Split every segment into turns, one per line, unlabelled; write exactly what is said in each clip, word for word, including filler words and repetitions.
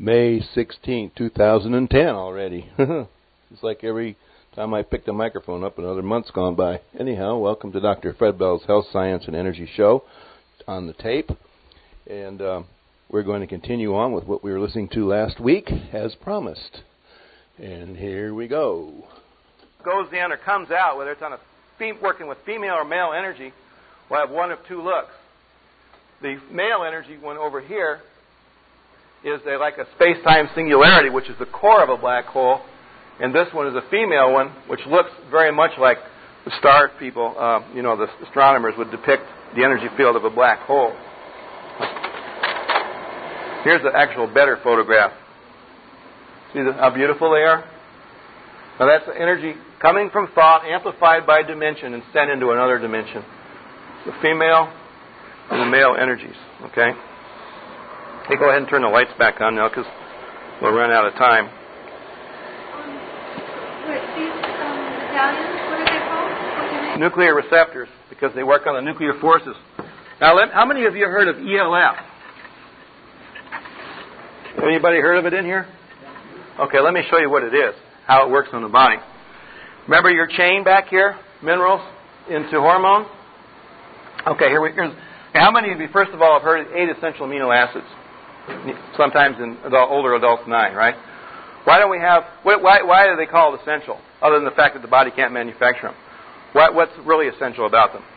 May sixteenth, two thousand ten already. It's like every time I pick the microphone up, another month's gone by. Anyhow, welcome to Doctor Fred Bell's Health, Science, and Energy Show on the tape. And uh, we're going to continue on with what we were listening to last week, as promised. And here we go. Goes in or comes out, whether it's on a fem- working with female or male energy, will have one of two looks. The male energy one over here is a, like a space-time singularity, which is the core of a black hole. And this one is a female one, which looks very much like the star people, uh, you know, the astronomers would depict the energy field of a black hole. Here's the actual better photograph. See the, how beautiful they are? Now that's the energy coming from thought, amplified by dimension, and sent into another dimension. The female and the male energies, okay? Hey, go ahead and turn the lights back on now, because we'll run out of time.
These um, medallions, what are they called?
Nuclear receptors, because they work on the nuclear forces. Now, let, how many of you heard of E L F? Anybody heard of it in here? Okay, let me show you what it is, how it works on the body. Remember your chain back here, minerals into hormones? Okay, here we here's. How many of you, first of all, have heard of eight essential amino acids? Sometimes in adult, older adults, nine, right? Why don't we have, why, why are they called essential, other than the fact that the body can't manufacture them? What, what's really essential about them?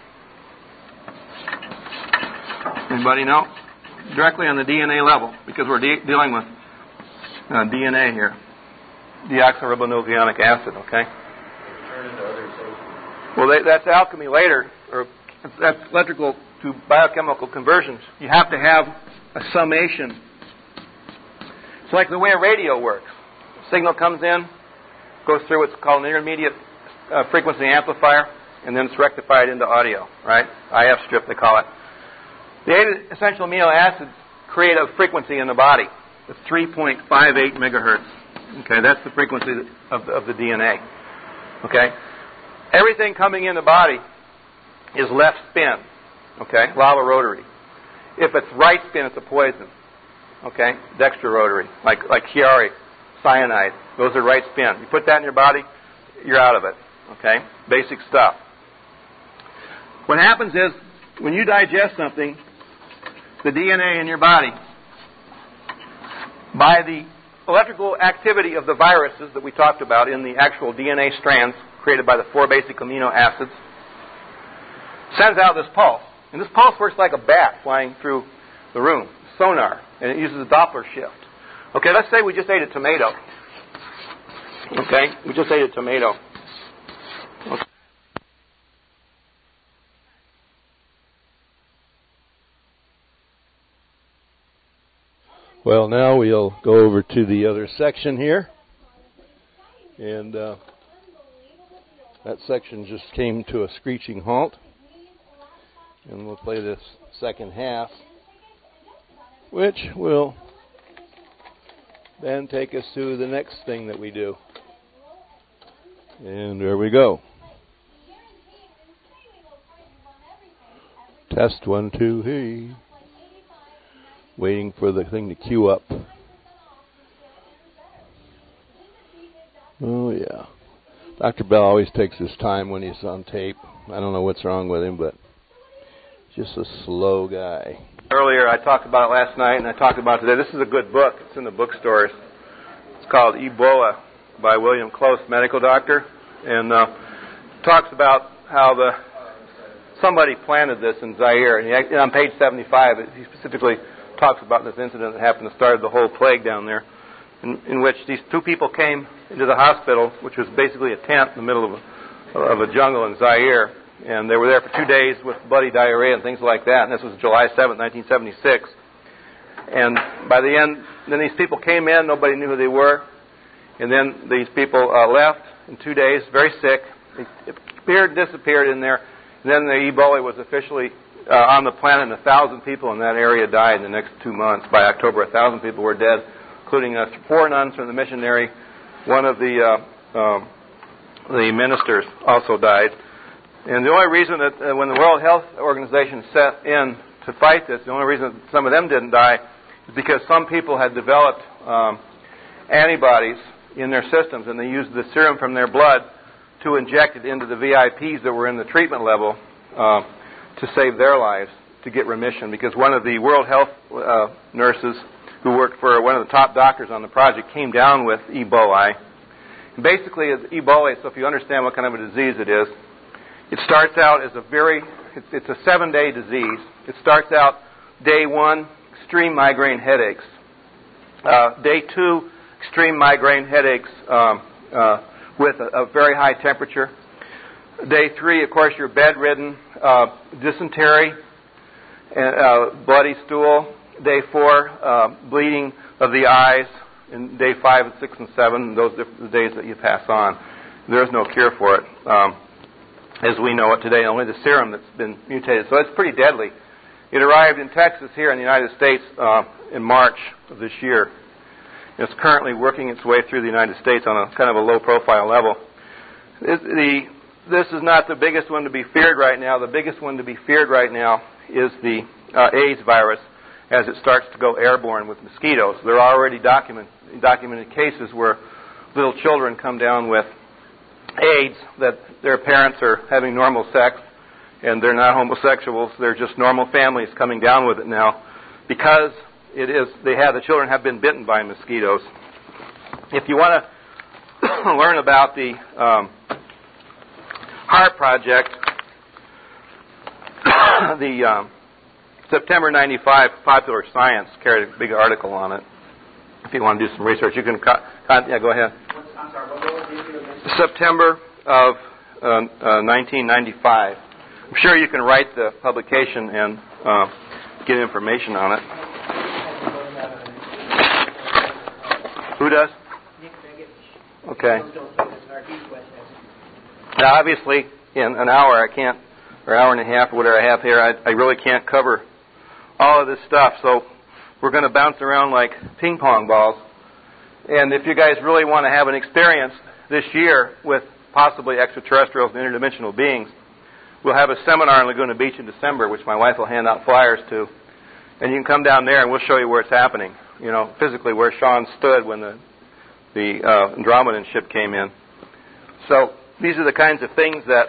Anybody know? Directly on the D N A level, because we're de- dealing with uh, D N A here. Deoxyribonucleic acid, okay? Well, they, that's alchemy later, or that's electrical to biochemical conversions. You have to have a summation. It's like the way a radio works. Signal comes in, goes through what's called an intermediate uh, frequency amplifier, and then it's rectified into audio, right? I F strip, they call it. The eight essential amino acids create a frequency in the body. It's three point five eight megahertz. Okay, that's the frequency of the, of the D N A. Okay? Everything coming in the body is left spin. Okay? Lava rotary. If it's right spin, it's a poison. Okay? Dextrorotary, like like Chiari, cyanide. Those are right spin. You put that in your body, you're out of it. Okay? Basic stuff. What happens is, when you digest something, the D N A in your body, by the electrical activity of the viruses that we talked about in the actual D N A strands created by the four basic amino acids, sends out this pulse. And this pulse works like a bat flying through the room, sonar, and it uses a Doppler shift. Okay, let's say we just ate a tomato. Okay, we just ate a tomato. Okay. Well, now we'll go over to the other section here. And uh, that section just came to a screeching halt. And we'll play this second half, which will then take us to the next thing that we do. And there we go. Test one, two, hey. Waiting for the thing to queue up. Oh, yeah. Doctor Bell always takes his time when he's on tape. I don't know what's wrong with him, but just a slow guy. Earlier, I talked about it last night, and I talked about it today. This is a good book. It's in the bookstores. It's called Ebola by William Close, medical doctor, and uh, talks about how the somebody planted this in Zaire. And, he, and on page seventy-five, he specifically talks about this incident that happened that started the whole plague down there, in, in which these two people came into the hospital, which was basically a tent in the middle of a, of a jungle in Zaire, and they were there for two days with bloody diarrhea and things like that, and this was July seventh, nineteen seventy-six. And by the end, then these people came in, nobody knew who they were, and then these people uh, left in two days, very sick. They appeared, disappeared in there, and then the Ebola was officially Uh, on the planet, and a thousand people in that area died in the next two months. By October, a thousand people were dead, including uh, four nuns from the missionary. One of the uh, um, the ministers also died. And the only reason that uh, when the World Health Organization set in to fight this, the only reason some of them didn't die because some people had developed um, antibodies in their systems, and they used the serum from their blood to inject it into the V I Ps that were in the treatment level uh, to save their lives, to get remission. Because one of the World Health uh, nurses who worked for one of the top doctors on the project came down with Ebola. And basically, Ebola, so if you understand what kind of a disease it is, it starts out as a very, it's, it's a seven-day disease. It starts out day one, extreme migraine headaches. Uh, day two, extreme migraine headaches um, uh, with a, a very high temperature. Day three, of course, you're bedridden, uh, dysentery, and, uh, bloody stool. Day four, uh, bleeding of the eyes. And day five and six and seven, those are the days that you pass on. There's no cure for it, um, as we know it today. Only the serum that's been mutated. So it's pretty deadly. It arrived in Texas here in the United States uh, in March of this year. It's currently working its way through the United States on a kind of a low-profile level. It, the, this is not the biggest one to be feared right now. The biggest one to be feared right now is the uh, AIDS virus, as it starts to go airborne with mosquitoes. There are already document, documented cases where little children come down with AIDS, that their parents are having normal sex, and they're not homosexuals. They're just normal families coming down with it now, because it is they have the children have been bitten by mosquitoes. If you want to learn about the um, HAARP project, the um, September ninety-five Popular Science carried a big article on it. If you want to do some research, you can. Co- con- yeah, go ahead.
I'm sorry, what was the issue?
September of uh, uh, nineteen ninety-five. I'm sure you can write the publication and uh, get information on it. Who does? Okay. Now, obviously, in an hour, I can't, or hour and a half, or whatever I have here, I, I really can't cover all of this stuff. So we're going to bounce around like ping pong balls. And if you guys really want to have an experience this year with possibly extraterrestrials and interdimensional beings, we'll have a seminar in Laguna Beach in December, which my wife will hand out flyers to. And you can come down there and we'll show you where it's happening. You know, physically where Sean stood when the the uh, Andromedan ship came in. So these are the kinds of things that,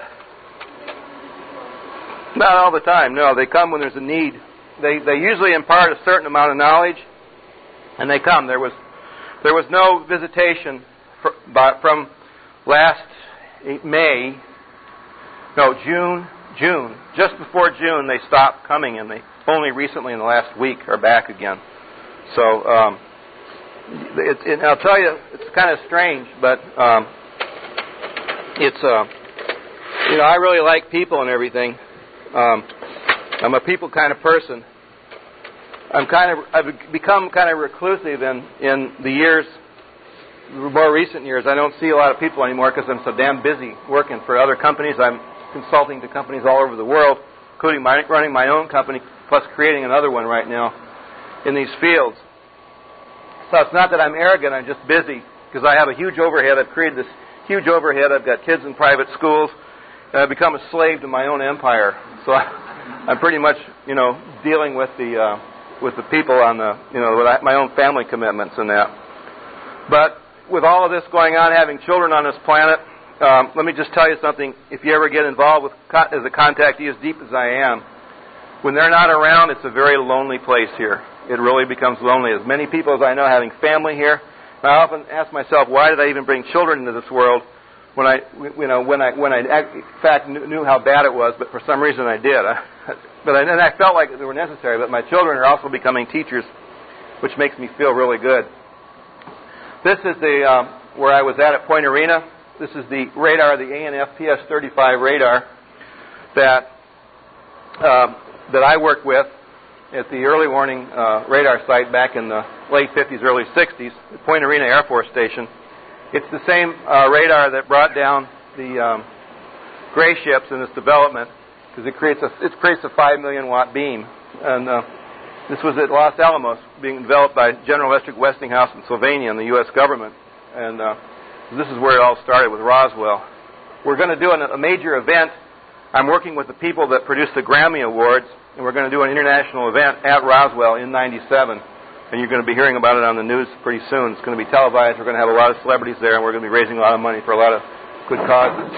not all the time, no, they come when there's a need. They they usually impart a certain amount of knowledge, and they come. There was there was no visitation for, by, from last May, no, June, June. Just before June, they stopped coming, and they only recently in the last week are back again. So, um, it, it, I'll tell you, it's kind of strange, but um, it's, uh, you know, I really like people and everything. Um, I'm a people kind of person. I'm kind of, I've become kind of reclusive in, in the years, more recent years. I don't see a lot of people anymore because I'm so damn busy working for other companies. I'm consulting to companies all over the world, including my, running my own company, plus creating another one right now in these fields. So it's not that I'm arrogant, I'm just busy because I have a huge overhead. I've created this huge overhead. I've got kids in private schools, and I've become a slave to my own empire. So I, I'm pretty much, you know, dealing with the uh, with the people on the, you know, with my own family commitments and that. But with all of this going on, having children on this planet, um, let me just tell you something. If you ever get involved with as a contactee as deep as I am, when they're not around, it's a very lonely place here. It really becomes lonely. As many people as I know having family here, and I often ask myself, why did I even bring children into this world when I, you know, when I, when I, in fact, knew how bad it was, but for some reason I did. But I, and I felt like they were necessary. But my children are also becoming teachers, which makes me feel really good. This is the um, where I was at at Point Arena. This is the radar, the A N F P S thirty-five radar that um, that I worked with at the early warning uh, radar site back in the late fifties, early sixties, at Point Arena Air Force Station. It's the same uh, radar that brought down the um, gray ships in this development, because it creates a it creates a five million watt beam. And uh, this was at Los Alamos, being developed by General Electric Westinghouse in Sylvania and the U S government. And uh, this is where it all started with Roswell. We're going to do an, a major event. I'm working with the people that produced the Grammy Awards, and we're going to do an international event at Roswell in ninety-seven and you're going to be hearing about it on the news pretty soon. It's going to be televised. We're going to have a lot of celebrities there, and we're going to be raising a lot of money for a lot of good causes.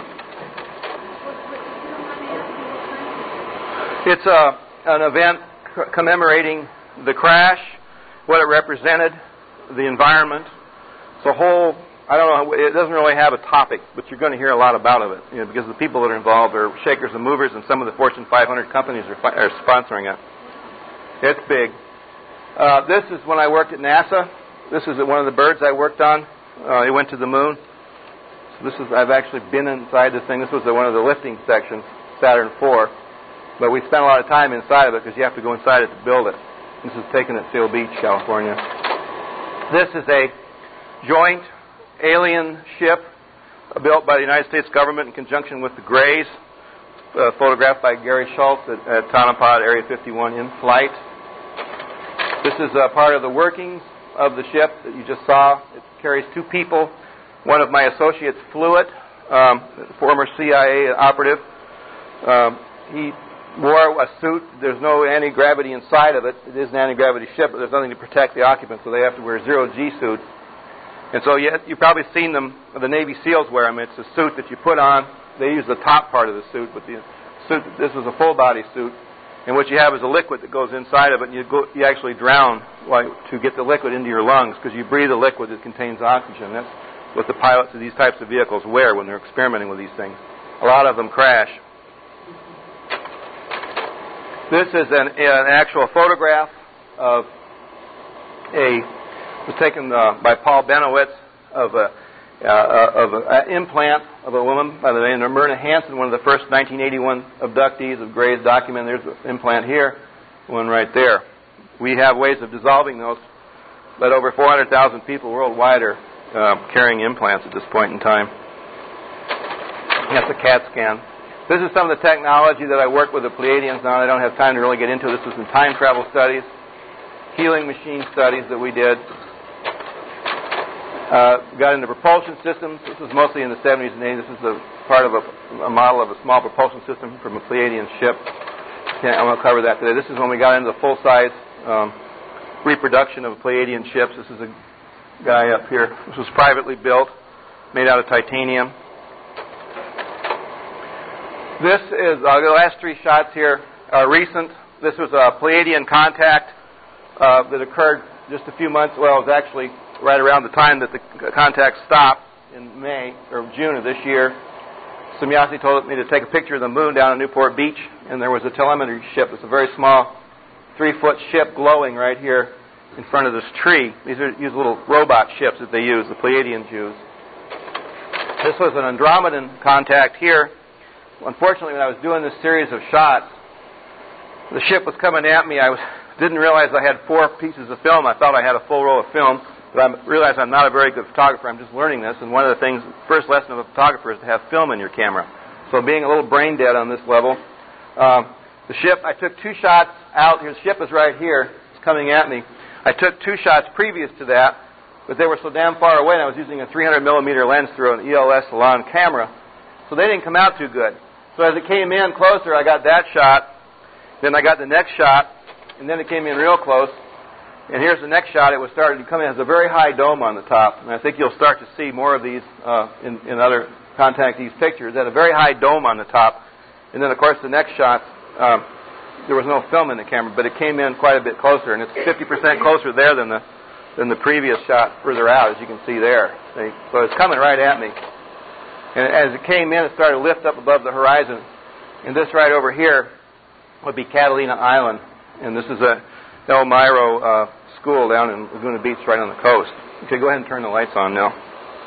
It's a, an event commemorating the crash, what it represented, the environment. It's a whole, I don't know, it doesn't really have a topic, but you're going to hear a lot about it, you know, because the people that are involved are shakers and movers, and some of the Fortune five hundred companies are, fi- are sponsoring it. It's big. Uh, this is when I worked at NASA. This is one of the birds I worked on. Uh, it went to the moon. So this is, I've actually been inside this thing. This was the, one of the lifting sections, Saturn four. But we spent a lot of time inside of it because you have to go inside it to build it. This is taken at Seal Beach, California. This is a joint alien ship built by the United States government in conjunction with the Greys, uh, photographed by Gary Schultz at, at Tonopah Area fifty-one in flight. This is uh, part of the workings of the ship that you just saw. It carries two people. One of my associates flew it, um, former C I A operative. Um, he wore a suit. There's no anti-gravity inside of it. It is an anti-gravity ship, but there's nothing to protect the occupants, so they have to wear zero-G suits. And so you, you've probably seen them, the Navy SEALs wear them. It's a suit that you put on. They use the top part of the suit, but the suit, this is a full-body suit. And what you have is a liquid that goes inside of it, and you, go, you actually drown like, to get the liquid into your lungs, because you breathe a liquid that contains oxygen. That's what the pilots of these types of vehicles wear when they're experimenting with these things. A lot of them crash. This is an, an actual photograph of a, was taken uh, by Paul Benowitz of a, uh, of an implant of a woman by the name of Myrna Hansen, one of the first nineteen eighty-one abductees of Gray's document. There's an implant here, one right there. We have ways of dissolving those, but over four hundred thousand people worldwide are uh, carrying implants at this point in time. That's a CAT scan. This is some of the technology that I work with the Pleiadians now. I don't have time to really get into. This was in time travel studies, healing machine studies that we did. Uh, got into propulsion systems. This was mostly in the seventies and eighties. This is a part of a, a model of a small propulsion system from a Pleiadian ship. Okay, I'm going to cover that today. This is when we got into the full-size um, reproduction of Pleiadian ships. This is a guy up here. This was privately built, made out of titanium. This is, uh, the last three shots here are recent. This was a Pleiadian contact uh, that occurred just a few months, well, it was actually right around the time that the contact stopped in May or June of this year. Semjase told me to take a picture of the moon down at Newport Beach, and there was a telemetry ship. It's a very small three-foot ship glowing right here in front of this tree. These are these little robot ships that they use, the Pleiadians use. This was an Andromedan contact here. Unfortunately, when I was doing this series of shots, the ship was coming at me. I was, didn't realize I had four pieces of film. I thought I had a full roll of film, but I realized I'm not a very good photographer. I'm just learning this, and one of the things, first lesson of a photographer is to have film in your camera. So being a little brain dead on this level, um, the ship, I took two shots out. The ship is right here. It's coming at me. I took two shots previous to that, but they were so damn far away, and I was using a three hundred millimeter lens through an E L S Salon camera, so they didn't come out too good. So as it came in closer, I got that shot. Then I got the next shot, and then it came in real close. And here's the next shot. It was started to come in. It has a very high dome on the top, and I think you'll start to see more of these uh, in, in other contactees pictures. It had a very high dome on the top. And then, of course, the next shot, um, there was no film in the camera, but it came in quite a bit closer, and it's fifty percent closer there than the than the previous shot further out, as you can see there. So it's coming right at me. And as it came in, it started to lift up above the horizon. And this right over here would be Catalina Island. And this is a El Miro uh, school down in Laguna Beach right on the coast. Okay, go ahead and turn the lights on now.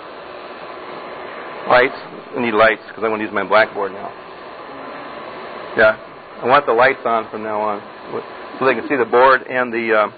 Lights? I need lights because I want to use my blackboard now. Yeah, I want the lights on from now on so they can see the board and the... Uh,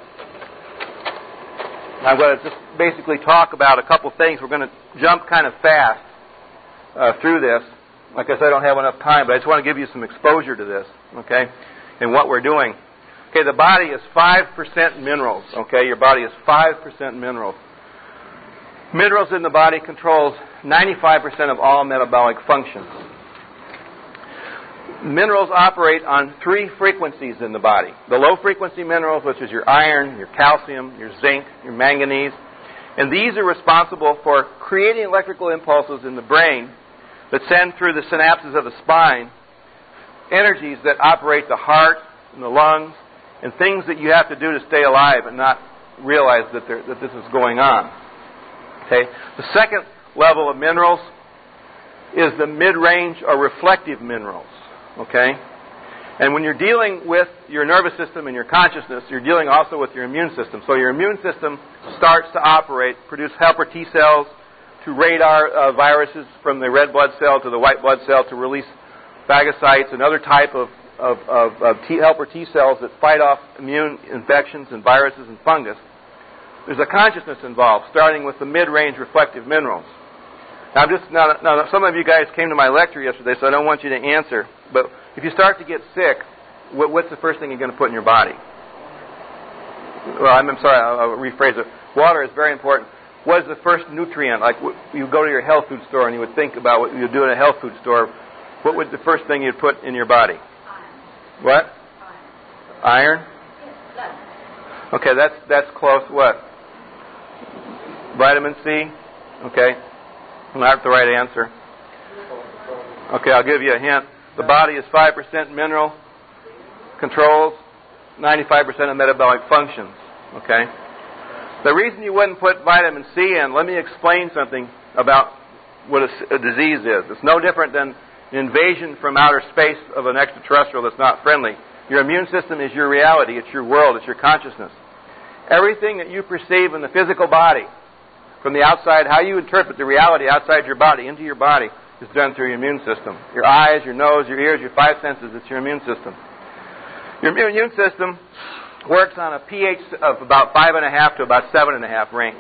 I'm going to just basically talk about a couple things. We're going to jump kind of fast Uh, through this. Like I said, I don't have enough time, but I just want to give you some exposure to this, okay, and what we're doing. Okay, the body is five percent minerals, okay? Your body is five percent minerals. Minerals in the body controls ninety-five percent of all metabolic functions. Minerals operate on three frequencies in the body. The low-frequency minerals, which is your iron, your calcium, your zinc, your manganese. And these are responsible for creating electrical impulses in the brain that send through the synapses of the spine energies that operate the heart and the lungs and things that you have to do to stay alive and not realize that, there, that this is going on. Okay. The second level of minerals is the mid-range or reflective minerals. Okay? And when you're dealing with your nervous system and your consciousness, you're dealing also with your immune system. So your immune system starts to operate, produce helper T cells to radar uh, viruses from the red blood cell to the white blood cell to release phagocytes and other type of, of, of, of T, helper T cells that fight off immune infections and viruses and fungus. There's a consciousness involved, starting with the mid-range reflective minerals. Now, I'm just now, now, some of you guys came to my lecture yesterday, so I don't want you to answer. But if you start to get sick, what, what's the first thing you're going to put in your body? Well, I'm, I'm sorry, I'll, I'll rephrase it. Water is very important. What is the first nutrient? Like you go to your health food store and you would think about what you do in a health food store. What would the first thing you'd put in your body?
Iron.
What? Iron. Iron?
Yes,
okay, that's that's close. What? Vitamin C. Okay. Not the right answer. Okay, I'll give you a hint. The body is five percent mineral, controls ninety-five percent of metabolic functions. Okay? The reason you wouldn't put vitamin C in, let me explain something about what a, a disease is. It's no different than an invasion from outer space of an extraterrestrial that's not friendly. Your immune system is your reality. It's your world. It's your consciousness. Everything that you perceive in the physical body, from the outside, how you interpret the reality outside your body, into your body, is done through your immune system. Your eyes, your nose, your ears, your five senses, it's your immune system. Your immune system works on a pH of about five and a half to about seven and a half range.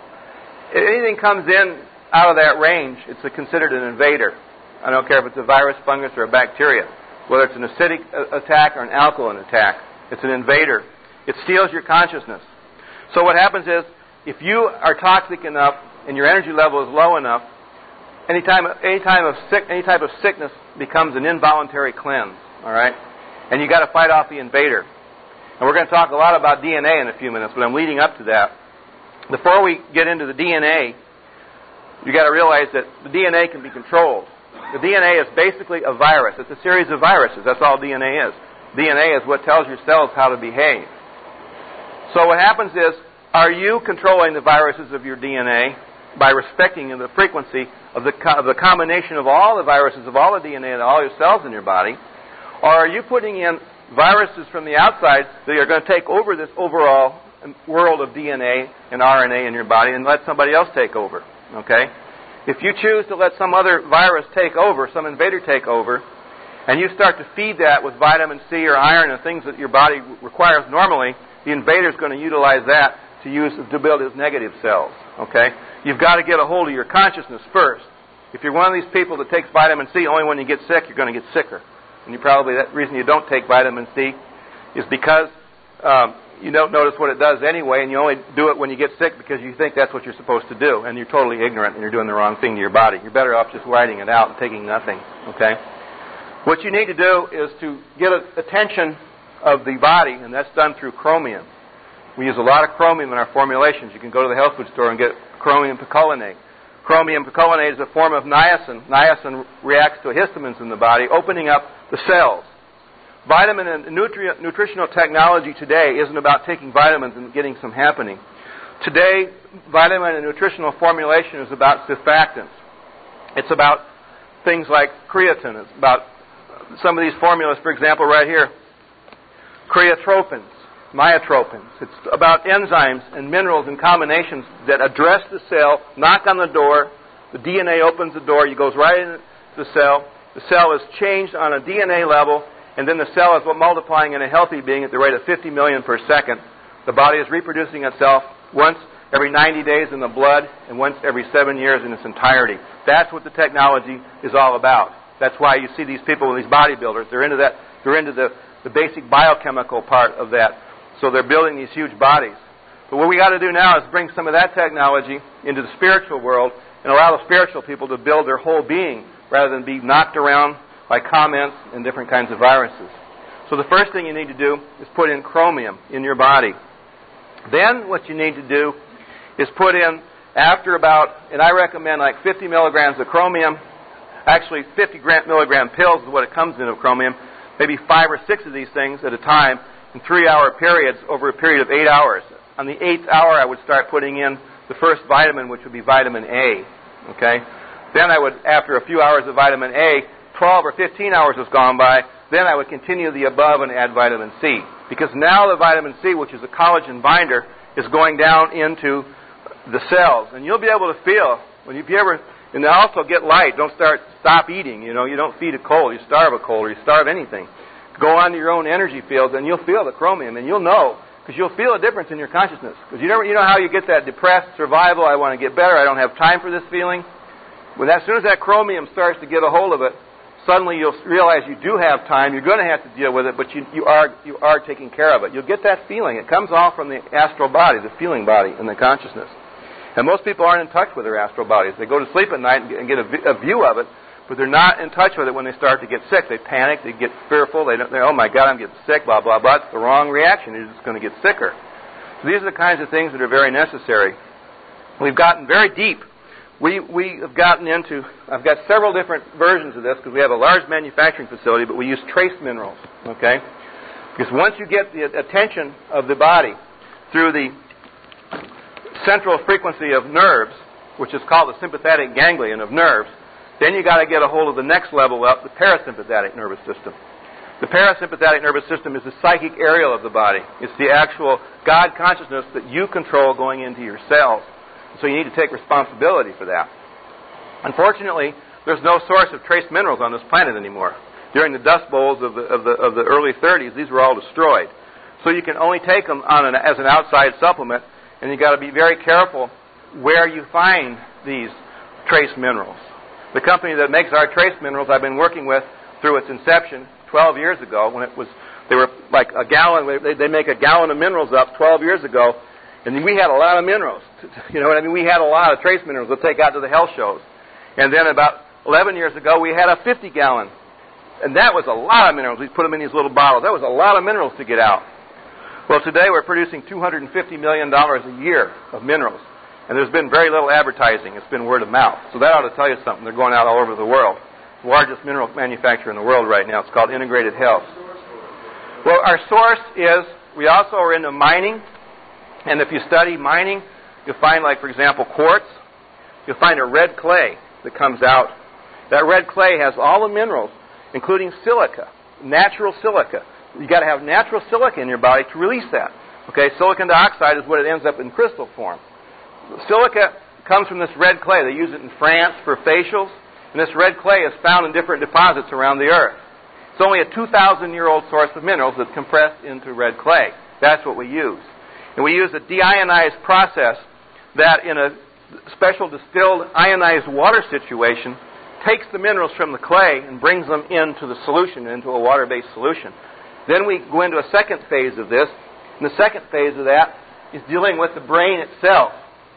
If anything comes in out of that range, it's a, considered an invader. I don't care if it's a virus, fungus, or a bacteria. Whether it's an acidic attack or an alkaline attack, it's an invader. It steals your consciousness. So what happens is, if you are toxic enough and your energy level is low enough, any time, any time of sick, any type of sickness becomes an involuntary cleanse. All right, and you got to fight off the invader. And we're going to talk a lot about D N A in a few minutes, but I'm leading up to that. Before we get into the D N A, you got to realize that the D N A can be controlled. The D N A is basically a virus. It's a series of viruses. That's all D N A is. D N A is what tells your cells how to behave. So what happens is, are you controlling the viruses of your D N A by respecting the frequency of the, co- of the combination of all the viruses of all the D N A and all your cells in your body? Or are you putting in viruses from the outside that are going to take over this overall world of D N A and R N A in your body and let somebody else take over? Okay? If you choose to let some other virus take over, some invader take over, and you start to feed that with vitamin C or iron and things that your body requires normally, the invader is going to utilize that to use to build his negative cells. Okay? You've got to get a hold of your consciousness first. If you're one of these people that takes vitamin C, only when you get sick, you're going to get sicker. And you probably, that reason you don't take vitamin C is because um, you don't notice what it does anyway, and you only do it when you get sick because you think that's what you're supposed to do, and you're totally ignorant and you're doing the wrong thing to your body. You're better off just writing it out and taking nothing. Okay? What you need to do is to get attention of the body, and that's done through chromium. We use a lot of chromium in our formulations. You can go to the health food store and get chromium picolinate. Chromium picolinate is a form of niacin. Niacin reacts to histamines in the body, opening up the cells. Vitamin and nutri- nutritional technology today isn't about taking vitamins and getting some happening. Today, vitamin and nutritional formulation is about surfactants. It's about things like creatine. It's about some of these formulas, for example, right here. Creatropins, myotropins. It's about enzymes and minerals and combinations that address the cell, knock on the door, the D N A opens the door, it goes right into the cell. The cell is changed on a D N A level, and then the cell is multiplying in a healthy being at the rate of fifty million per second. The body is reproducing itself once every ninety days in the blood and once every seven years in its entirety. That's what the technology is all about. That's why you see these people, these bodybuilders, they're into that, they're into the, the basic biochemical part of that. So they're building these huge bodies. But what we got to do now is bring some of that technology into the spiritual world and allow the spiritual people to build their whole being rather than be knocked around like comments and different kinds of viruses. So the first thing you need to do is put in chromium in your body. Then what you need to do is put in, after about, and I recommend like fifty milligrams of chromium, actually fifty milligram pills is what it comes in of chromium, maybe five or six of these things at a time in three-hour periods over a period of eight hours. On the eighth hour, I would start putting in the first vitamin, which would be vitamin A. Okay? Then I would, after a few hours of vitamin A, twelve or fifteen hours has gone by, then I would continue the above and add vitamin C. Because now the vitamin C, which is a collagen binder, is going down into the cells. And you'll be able to feel, when you, if you ever, and also get light, don't start, stop eating, you know, you don't feed a cold, you starve a cold, or you starve anything. Go on to your own energy fields and you'll feel the chromium, and you'll know, because you'll feel a difference in your consciousness. Because you, never, you know how you get that depressed survival, I want to get better, I don't have time for this feeling? When as soon as that chromium starts to get a hold of it, suddenly you'll realize you do have time, you're going to have to deal with it, but you, you are you are taking care of it. You'll get that feeling. It comes all from the astral body, the feeling body, and the consciousness. And most people aren't in touch with their astral bodies. They go to sleep at night and get, and get a, a view of it, but they're not in touch with it when they start to get sick. They panic, they get fearful, they don't, they're, oh my God, I'm getting sick, blah, blah, blah. It's the wrong reaction. You're just going to get sicker. So these are the kinds of things that are very necessary. We've gotten very deep. We we have gotten into, I've got several different versions of this because we have a large manufacturing facility, but we use trace minerals, okay? Because once you get the attention of the body through the central frequency of nerves, which is called the sympathetic ganglion of nerves, then you got to get a hold of the next level up, the parasympathetic nervous system. The parasympathetic nervous system is the psychic aerial of the body. It's the actual God consciousness that you control going into your cells. So you need to take responsibility for that. Unfortunately, there's no source of trace minerals on this planet anymore. During the dust bowls of the of the of the early thirties, these were all destroyed. So you can only take them on an, as an outside supplement, and you got to be very careful where you find these trace minerals. The company that makes our trace minerals, I've been working with through its inception twelve years ago, when it was they were like a gallon. They, they make a gallon of minerals up twelve years ago. And we had a lot of minerals. You know what I mean? We had a lot of trace minerals to take out to the health shows. And then about eleven years ago, we had a fifty gallon. And that was a lot of minerals. We put them in these little bottles. That was a lot of minerals to get out. Well, today we're producing two hundred fifty million dollars a year of minerals. And there's been very little advertising. It's been word of mouth. So that ought to tell you something. They're going out all over the world. The largest mineral manufacturer in the world right now. It's called Integrated Health. Well, our source is, we also are into mining. And if you study mining, you'll find, like, for example, quartz. You'll find a red clay that comes out. That red clay has all the minerals, including silica, natural silica. You've got to have natural silica in your body to release that. Okay, silicon dioxide is what it ends up in crystal form. Silica comes from this red clay. They use it in France for facials. And this red clay is found in different deposits around the earth. It's only a two thousand year old source of minerals that's compressed into red clay. That's what we use. And we use a deionized process that in a special distilled ionized water situation takes the minerals from the clay and brings them into the solution, into a water-based solution. Then we go into a second phase of this. And the second phase of that is dealing with the brain itself.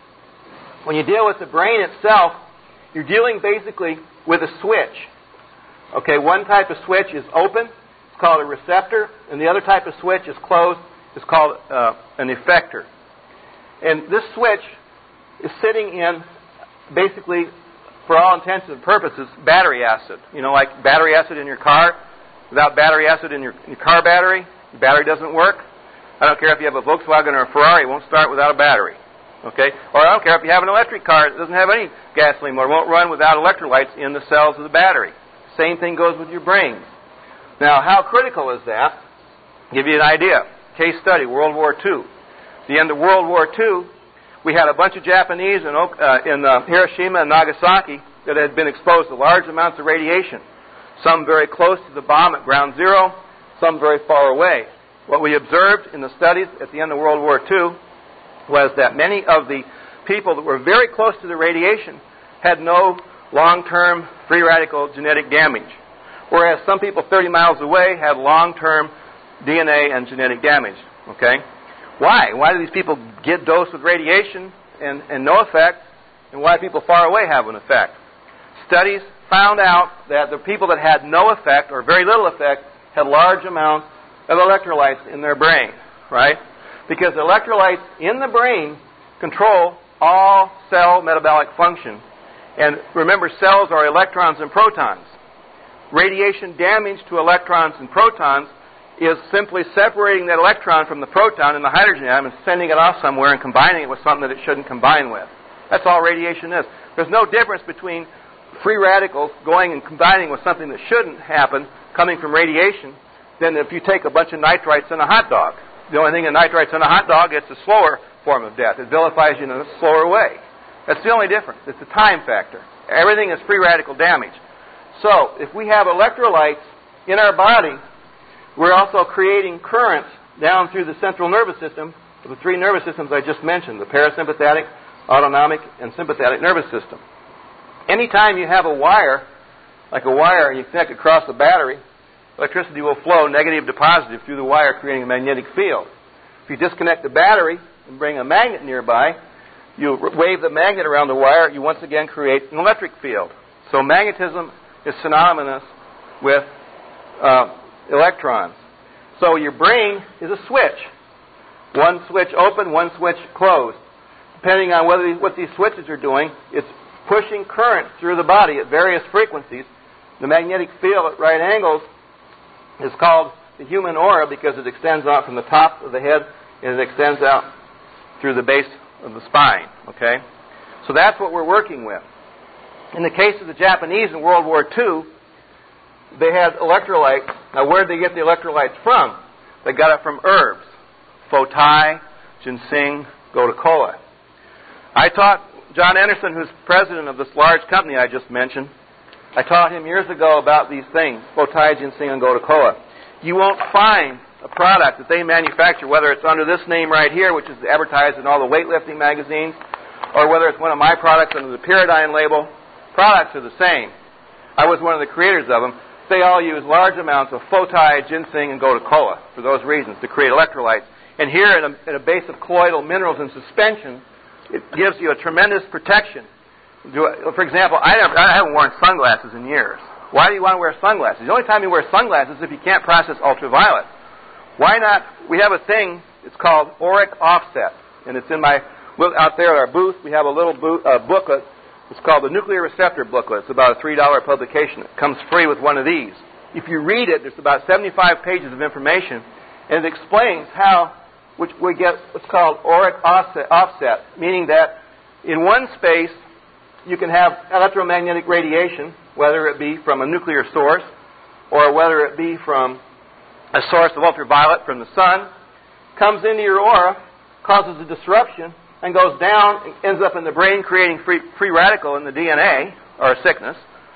When you deal with the brain itself, you're dealing basically with a switch. Okay, one type of switch is open. It's called a receptor. And the other type of switch is closed. It's called uh, an effector. And this switch is sitting in, basically, for all intents and purposes, battery acid. You know, like battery acid in your car. Without battery acid in your, in your car battery, the battery doesn't work. I don't care if you have a Volkswagen or a Ferrari, it won't start without a battery. Okay? Or I don't care if you have an electric car, it doesn't have any gasoline motor, it won't run without electrolytes in the cells of the battery. Same thing goes with your brain. Now, how critical is that? I'll give you an idea. Case study, World War Two. At the end of World War Two, we had a bunch of Japanese in, uh, in uh, Hiroshima and Nagasaki that had been exposed to large amounts of radiation. Some very close to the bomb at ground zero, some very far away. What we observed in the studies at the end of World War Two was that many of the people that were very close to the radiation had no long-term free radical genetic damage, whereas some people thirty miles away had long-term D N A and genetic damage. Okay? Why? Why do these people get dosed with radiation and, and no effect, and why do people far away have an effect? studies found out that the people that had no effect or very little effect had large amounts of electrolytes in their brain, right? Because electrolytes in the brain control all cell metabolic function. And remember, cells are electrons and protons. Radiation damage to electrons and protons is simply separating that electron from the proton in the hydrogen atom and sending it off somewhere and combining it with something that it shouldn't combine with. That's all radiation is. There's no difference between free radicals going and combining with something that shouldn't happen coming from radiation than if you take a bunch of nitrites in a hot dog. The only thing in nitrites in a hot dog, it's a slower form of death. It vilifies you in a slower way. That's the only difference. It's the time factor. Everything is free radical damage. So, if we have electrolytes in our body, we're also creating currents down through the central nervous system, the three nervous systems I just mentioned, the parasympathetic, autonomic, and sympathetic nervous system. Anytime you have a wire, like a wire, and you connect it across the battery, electricity will flow negative to positive through the wire, creating a magnetic field. If you disconnect the battery and bring a magnet nearby, you wave the magnet around the wire, you once again create an electric field. So magnetism is synonymous with uh, electrons. So your brain is a switch. One switch open, one switch closed. Depending on whether these, what these switches are doing, it's pushing current through the body at various frequencies. The magnetic field at right angles is called the human aura because it extends out from the top of the head and it extends out through the base of the spine. Okay? So that's what we're working with. In the case of the Japanese in World War Two, they had electrolytes. Now, where did they get the electrolytes from? They got it from herbs. Fotai, ginseng, gotu kola. I taught John Anderson, who's president of this large company I just mentioned, I taught him years ago about these things, Fotai, ginseng, and gotu kola. You won't find a product that they manufacture, whether it's under this name right here, which is advertised in all the weightlifting magazines, or whether it's one of my products under the Pyridine label. Products are the same. I was one of the creators of them. They all use large amounts of Fotai, ginseng, and gotu kola for those reasons, to create electrolytes. And here, in a, in a base of colloidal minerals in suspension, it gives you a tremendous protection. For example, I, never, I haven't worn sunglasses in years. Why do you want to wear sunglasses? The only time you wear sunglasses is if you can't process ultraviolet. Why not? We have a thing, it's called auric offset. And it's in my, out there at our booth, we have a little boot, uh, booklet. It's called the Nuclear Receptor Booklet. It's about a three dollar publication. It comes free with one of these. If you read it, there's about seventy-five pages of information, and it explains how which we get what's called auric offset, offset, meaning that in one space you can have electromagnetic radiation, whether it be from a nuclear source or whether it be from a source of ultraviolet from the sun, comes into your aura, causes a disruption, and goes down and ends up in the brain creating free, free radical in the D N A, or a sickness.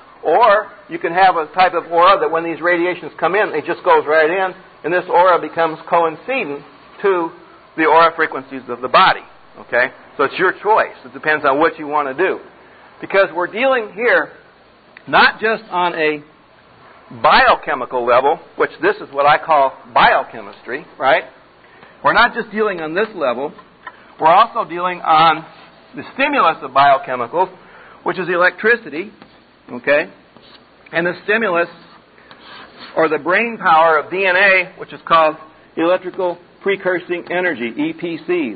Or you can have a type of aura that when these radiations come in, it just goes right in, and this aura becomes coincident to the aura frequencies of the body. Okay? So it's your choice. It depends on what you want to do. Because we're dealing here not just on a biochemical level, which this is what I call biochemistry, right? We're not just dealing on this level. We're also dealing on the stimulus of biochemicals, which is electricity, okay? And the stimulus, or the brain power of D N A, which is called electrical precursing energy, E P Cs.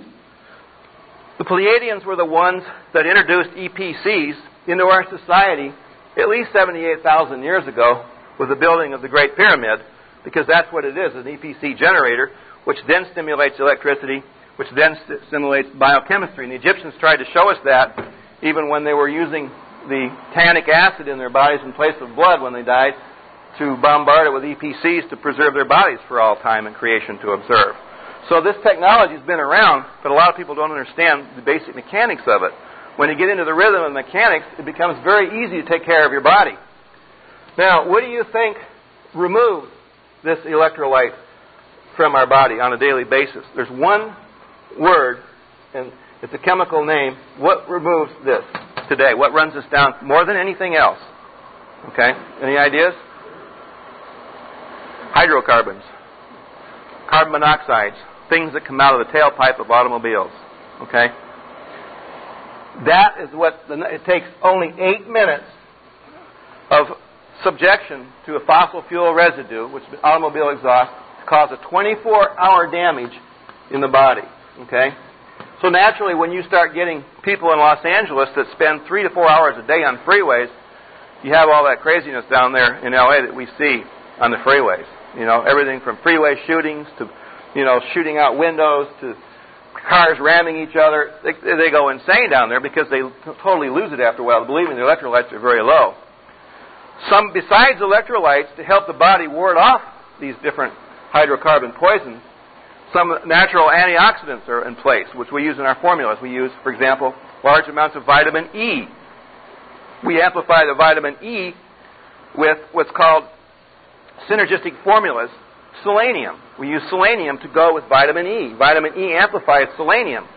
The Pleiadians were the ones that introduced E P Cs into our society at least seventy-eight thousand years ago with the building of the Great Pyramid, because that's what it is, an E P C generator, which then stimulates electricity, which then st- stimulates biochemistry. And the Egyptians tried to show us that even when they were using the tannic acid in their bodies in place of blood when they died, to bombard it with E P Cs to preserve their bodies for all time and creation to observe. So this technology has been around, but a lot of people don't understand the basic mechanics of it. When you get into the rhythm and mechanics, it becomes very easy to take care of your body. Now, what do you think removes this electrolyte from our body on a daily basis? There's one word, and it's a chemical name. What removes this today? What runs this down more than anything else? Okay? Any ideas? Hydrocarbons. Carbon monoxides. Things that come out of the tailpipe of automobiles. Okay? That is what, the, it takes only eight minutes of subjection to a fossil fuel residue, which is automobile exhaust, cause a twenty-four hour damage in the body. Okay? So naturally, when you start getting people in Los Angeles that spend three to four hours a day on freeways, you have all that craziness down there in L A that we see on the freeways. You know, everything from freeway shootings to, you know, shooting out windows to cars ramming each other. They, they go insane down there because they totally lose it after a while. Believe me, the electrolytes are very low. Some, besides electrolytes, to help the body ward off these different hydrocarbon poisons, some natural antioxidants are in place, which we use in our formulas. We use, for example, large amounts of vitamin E. We amplify the vitamin E with what's called synergistic formulas, selenium. We use selenium to go with vitamin E. Vitamin E amplifies selenium.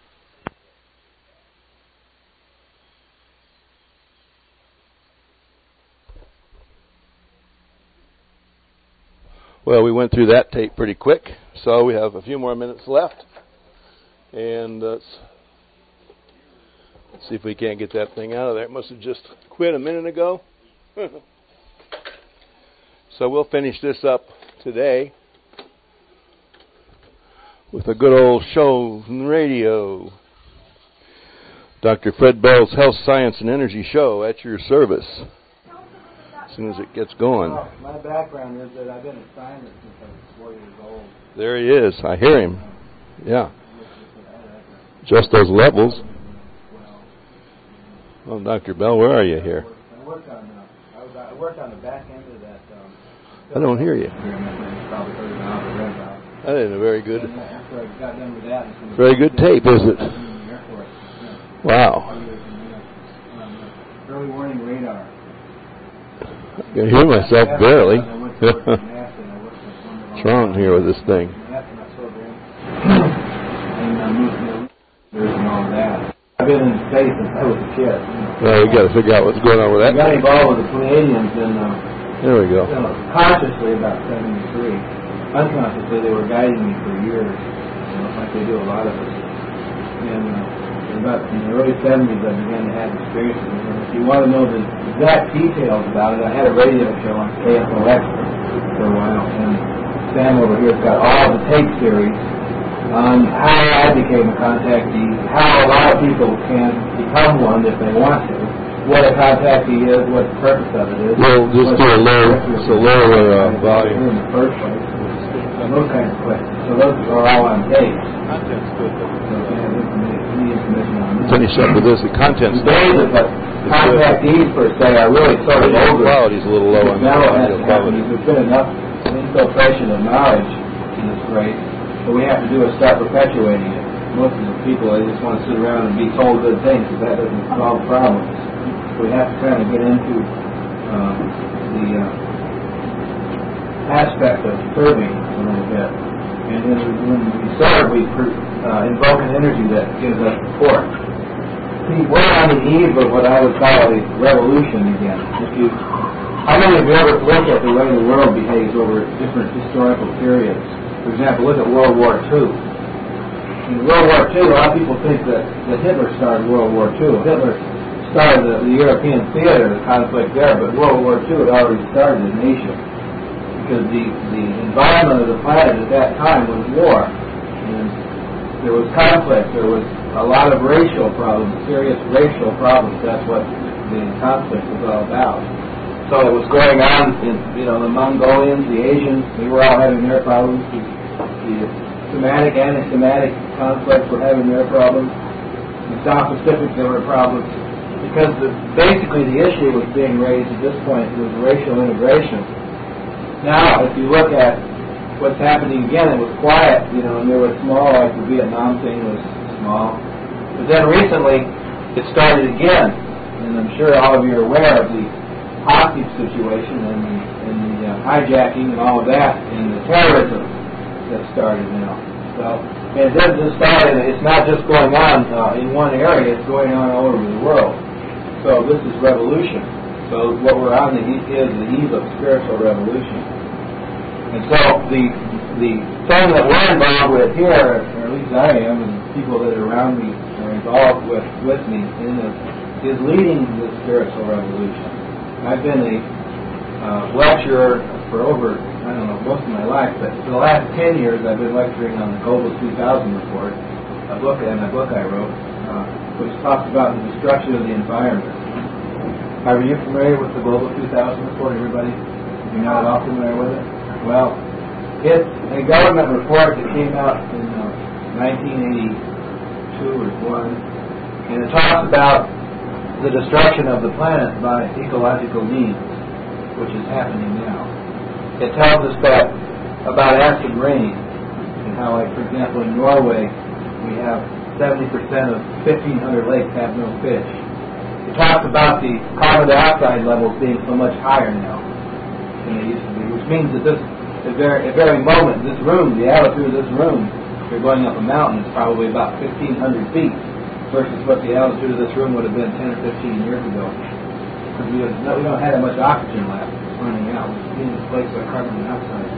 Well, we went through that tape pretty quick, so we have a few more minutes left. And uh, let's see if we can't get that thing out of there. It must have just quit a minute ago. So we'll finish this up today with a good old show on the radio. Doctor Fred Bell's Health, Science, and Energy Show at your service as soon as it gets going.
Well, my background is that I've been a scientist since I was four years old.
There he is. I hear him. Yeah. Just those levels. Well, Doctor Bell, where are you here?
I worked on, uh, I, was, I worked on the back end of that. Um,
I don't hear you. That isn't a very good, very good tape, is it? Wow.
Early warning radar.
I can hear myself barely. What's wrong here with this thing?
I've been in space since I was a kid.
Well, we got to figure out what's going on with that.
I got involved with the Pleiadians and. Uh,
There we go.
You know, consciously about seventy-three. Unconsciously, they were guiding me for years, you know, like they do a lot of us. And uh, about in the early seventies, I began to have experiences. And if you want to know the exact details about it, I had a radio show on K F O X for a while, and Sam over here has got all the tape series on how I became a contactee, how a lot of people can become one if they want to. What a contactee is, what the purpose of it is.
We'll just do a low, so lower uh, volume.
In the first place. And those kinds of questions. So those are all on tape. Content's good. So if you have any information on that.
Finish up with this. The content's
Today, the contactees, per se, are really sort of older.
The quality's a little low on the audio quality.
There's been enough infiltration of knowledge in this grade. What we have to do is start perpetuating it. Most of the people, they just want to sit around and be told good things, because that doesn't solve problems. We have to kind of get into uh, the uh, aspect of serving a little bit. And then when we serve, we uh, invoke an energy that gives us support. See, we're on the eve of what I would call a revolution again. If you, how many of you ever look at the way the world behaves over different historical periods? For example, look at World War Two. In World War Two, a lot of people think that, that Hitler started World War Two. Hitler started the, the European theater, the conflict there, but World War Two had already started in Asia. Because the, the environment of the planet at that time was war. And there was conflict. There was a lot of racial problems, serious racial problems. That's what the conflict was all about. So it was going on in, you know, the Mongolians, the Asians, they were all having their problems. The, the Semitic, anti-Semitic conflicts were having their problems. In the South Pacific, there were problems. Because the, basically the issue was being raised at this point was racial integration. Now, if you look at what's happening again, it was quiet, you know, and there was small, like the Vietnam thing was small. But then recently, it started again. And I'm sure all of you are aware of the hostage situation and the, and the uh, hijacking and all of that and the terrorism that started now. So, and it doesn't just start, it's not just going on uh, in one area, it's going on all over the world. So this is revolution. So what we're on the eve is the eve of spiritual revolution. And so the the thing that we're involved with here, or at least I am, and people that are around me are involved with, with me in this, is leading the spiritual revolution. I've been a uh, lecturer for over, I don't know, most of my life, but for the last ten years I've been lecturing on the Global two thousand Report, a book and a book I wrote, uh, which talks about the destruction of the environment. Are you familiar with the Global two thousand Report, everybody? You're not at all familiar with it? Well, it's a government report that came out in uh, nineteen eighty-two or one, and it talks about the destruction of the planet by ecological means, which is happening now. It tells us that about acid rain, and how, like, for example, in Norway, we have seventy percent of fifteen hundred lakes have no fish. It talks about the carbon dioxide levels being so much higher now than they used to be, which means that this, at very, at very moment, this room, the altitude of this room, if you're going up a mountain, is probably about fifteen hundred feet, versus what the altitude of this room would have been ten or fifteen years ago. Because we, we don't have that much oxygen left running out. It's being displaced by carbon dioxide.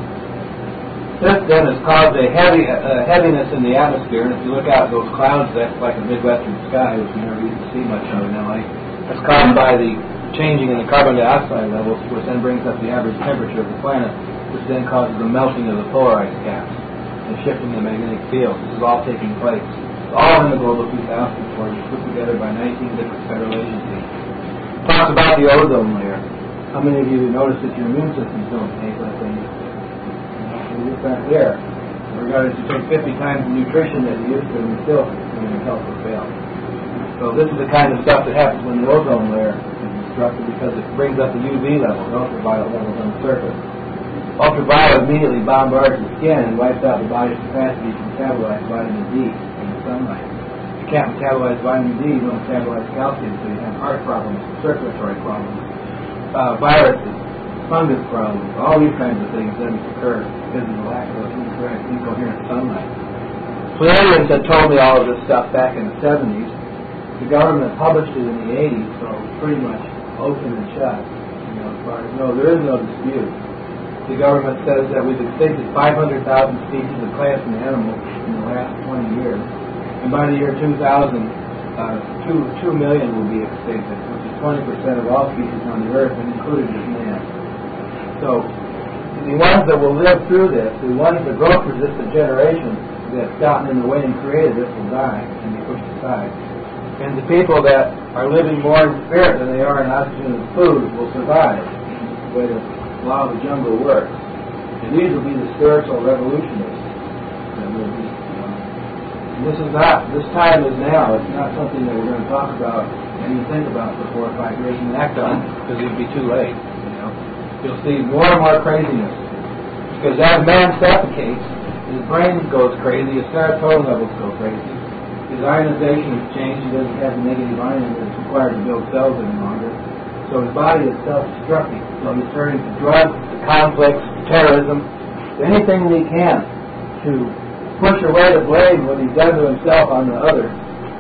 This then has caused a heavy uh, heaviness in the atmosphere, and if you look out at those clouds, that's like a midwestern sky, which we never used to see much of in L A. That's caused by the changing in the carbon dioxide levels, which then brings up the average temperature of the planet, which then causes the melting of the polar ice caps and shifting the magnetic field. This is all taking place. It's all in the Global two thousand Report, put together by nineteen different federal agencies. It talks about the ozone layer. How many of you notice that your immune systems don't take like they used to? You're just not there. Regardless, you take fifty times the nutrition that you used to, and still your health will fail. So this is the kind of stuff that happens when the ozone layer is destructed, because it brings up the U V levels, ultraviolet levels on the surface. Ultraviolet immediately bombards the skin and wipes out the body's capacity to metabolize vitamin D in the sunlight. If you can't metabolize vitamin D, you don't metabolize calcium, so you have heart problems, circulatory problems, uh, viruses, fungus problems, all these kinds of things then occur because of the lack of incorrect, incoherent sunlight. Pleiadians had told me all of this stuff back in the seventies. The government published it in the eighties, so it's pretty much open and shut. You know, as far as no, there is no dispute. The government says that we've extincted five hundred thousand species of plants and animals in the last twenty years. And by the year two thousand, uh, two, two million will be extincted, which is twenty percent of all species on the earth, and included as man. So, the ones that will live through this, the ones, the growth-resistant generation that's gotten in the way and created this will die and be pushed aside. And the people that are living more in spirit than they are in oxygen and food will survive. That's the way the law of the jungle works. And these will be the spiritual revolutionists that will be. Um, and this is not, this time is now. It's not something that we're going to talk about and even think about for four or five years and act on, because it would be too late. You know, you'll see more and more craziness. Because as man suffocates, his brain goes crazy, his serotonin levels go crazy. His ionization has changed. He doesn't have the negative ion that's required to build cells any longer. So his body is self-destructing. So he's turning to drugs, to conflicts, to terrorism, to anything that he can to push away the blame what he's done to himself on the others.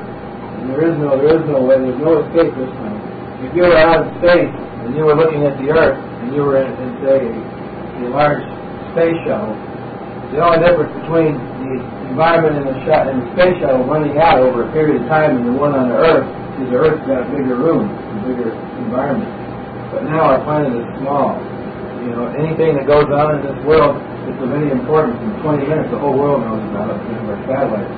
And there is no, there is no way, there's no escape this time. If you were out in space and you were looking at the Earth and you were in, in say, a, a large space shuttle, the only difference between the environment in the, sh- in the space shuttle running out over a period of time and the one on the Earth is the Earth's got a bigger room, a bigger environment. But now our planet is small. You know, anything that goes on in this world that's of any importance in twenty minutes, the whole world knows about it because of our satellites.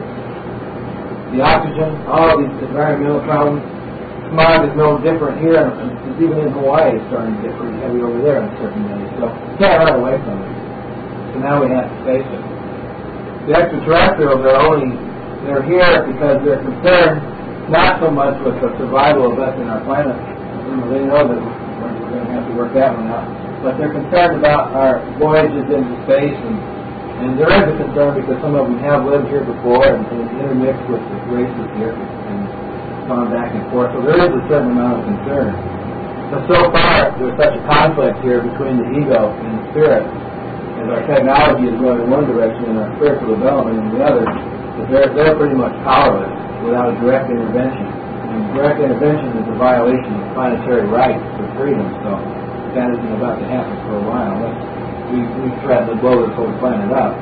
The oxygen, all of these environmental problems, smog is no different here. It's even in Hawaii it's starting to get pretty heavy over there in certain ways. So you can't run away from it. So now we have to face it. The extraterrestrials are only, they're here because they're concerned not so much with the survival of us in our planet. You know, they know that we're going to have to work that one out. But they're concerned about our voyages into space, and, and there is a concern because some of them have lived here before and, and intermixed with the races here and gone back and forth. So there is a certain amount of concern. But so far, there's such a conflict here between the ego and the spirit, as our technology is going in one direction and our spiritual development in the other, that they're, they're pretty much powerless without a direct intervention. And direct intervention is a violation of planetary rights for freedom, so that isn't about to happen for a while. Unless we, we threaten to blow this whole planet up.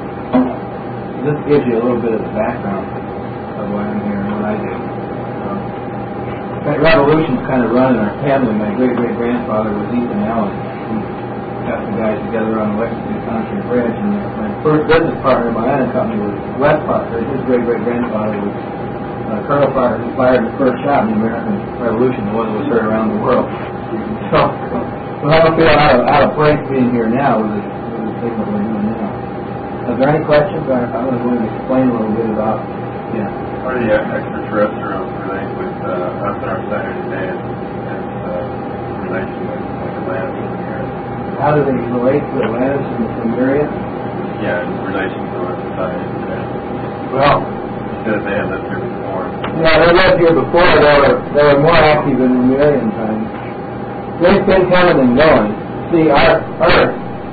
This gives you a little bit of the background of why I'm here and what I do. Um, revolutions kind of run in our family. My great-great-grandfather was Ethan Allen. We got the guys together on the Lexington Country Bridge, and my first business partner, my own company, was Wes Parker. His great-great-grandfather was uh, Colonel Parker, who fired the first shot in the American Revolution, the one that was heard around the world. So, well, I don't feel out of, out of place being here now with the, with the thing that we're doing now. Are there any questions? I, I'm going to go and explain a little bit about, yeah.
How do the extraterrestrials relate with uh, us and our Saturday day and, and uh, relation with like Atlantis and the Earth?
How do they relate to Atlantis and the Lemuria?
Yeah, in relation to our society today.
Well,
you said they had lived here before.
Yeah, they lived here before. They were, they were more active in Lemurian times. They've been coming and going. See, our Earth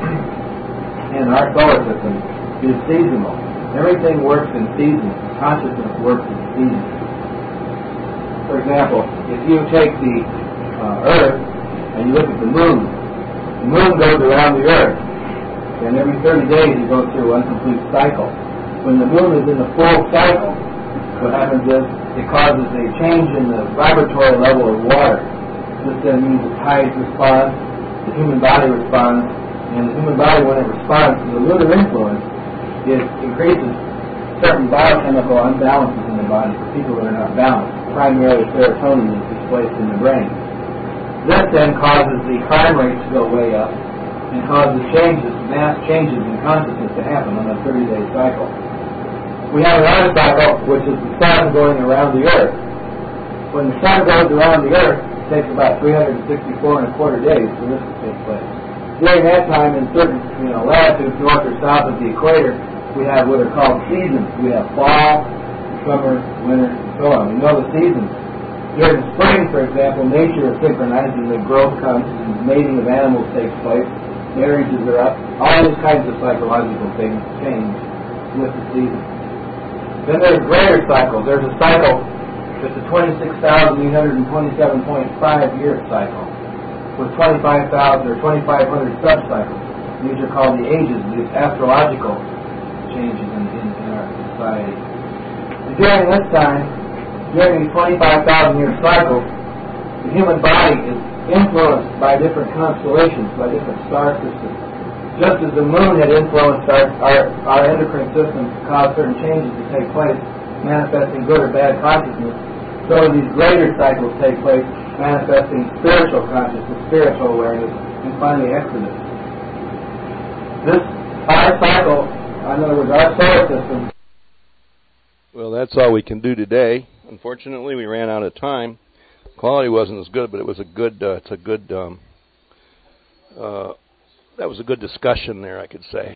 and our solar system is seasonal. Everything works in seasons. Consciousness works in seasons. For example, if you take the uh, Earth and you look at the Moon, the Moon goes around the Earth, and every thirty days it goes through one complete cycle. When the Moon is in the full cycle, what happens is it causes a change in the vibratory level of water. This then means the tides respond, the human body responds, and the human body, when it responds to the lunar influence, it increases certain biochemical imbalances in the body for people that are not balanced. Primarily serotonin is displaced in the brain. This then causes the crime rate to go way up and causes changes, mass changes in consciousness to happen on a thirty-day cycle. We have another cycle, which is the sun going around the Earth. When the sun goes around the Earth, it takes about three hundred sixty-four and a quarter days for this to take place. During that time, in certain you know, latitudes north or south of the equator, we have what are called seasons. We have fall, summer, winter, and so on. We know the seasons. During the spring, for example, nature is synchronized and the growth comes and mating of animals takes place. Marriages are up. All these kinds of psychological things change with the seasons. Then there's greater cycles. There's a cycle that's a twenty-six thousand eight hundred twenty-seven point five year cycle with twenty-five thousand or twenty-five hundred subcycles. These are called the ages, these astrological changes in, in, in our society. And during this time, during these twenty-five thousand year cycles, the human body is influenced by different constellations, by different star systems. Just as the moon had influenced our, our, our endocrine system to cause certain changes to take place, manifesting good or bad consciousness, so these greater cycles take place, manifesting spiritual consciousness, spiritual awareness, and finally exodus. This, our cycle, in other words, our solar system.
Well, that's all we can do today. Unfortunately, we ran out of time. Quality wasn't as good, but it was a good. Uh, it's a good. Um, uh, that was a good discussion there, I could say.